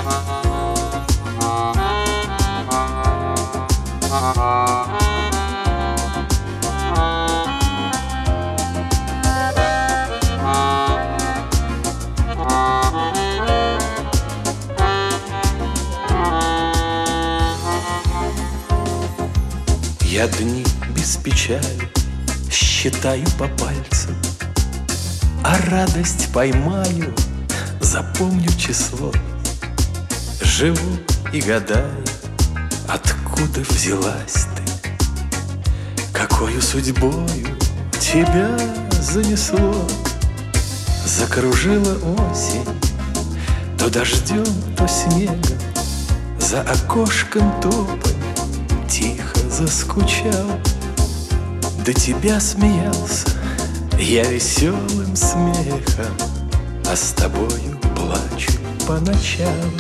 Я дни без печали считаю по пальцам, а радость поймаю, запомню число. Живу и гадаю, откуда взялась ты, какою судьбою тебя занесло. Закружила осень то дождем, то снегом, за окошком тополь тихо заскучал. До тебя смеялся я веселым смехом, а с тобою плачу по ночам.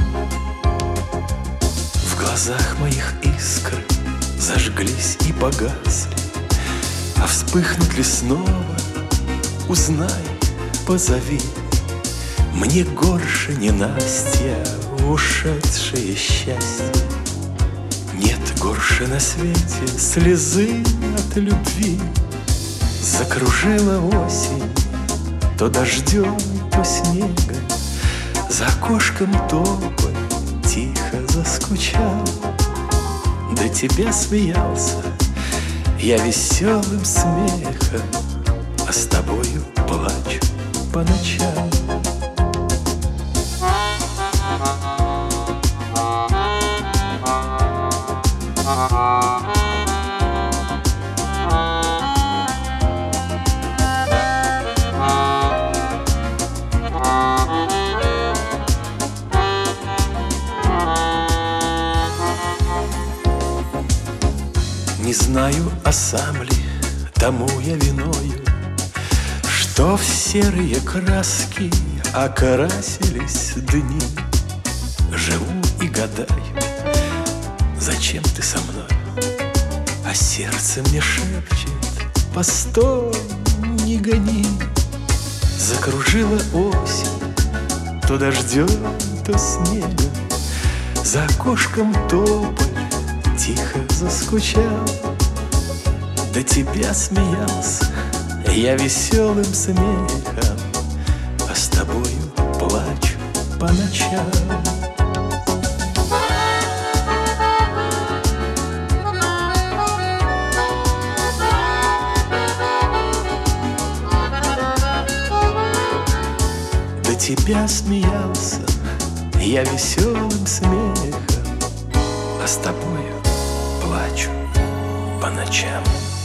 В глазах моих искры зажглись и погасли, а вспыхнут ли снова, узнай, позови. Мне горше ненастья, ушедшее счастье. Нет горше на свете слезы от любви. Закружила осень то дождем, то снегом, за окошком тополь тихо заскучал. До тебя смеялся я веселым смехом, а с тобою плачу по ночам. Не знаю, а сам ли тому я виною, что в серые краски окрасились дни. Живу и гадаю, зачем ты со мной, а сердце мне шепчет: постой, не гони. Закружила осень то дождем, то снегом, за окошком тополь тихо заскучал. До тебя смеялся я веселым смехом, а с тобою плачу по ночам. До тебя смеялся я веселым смехом, а с тобою плачу по ночам.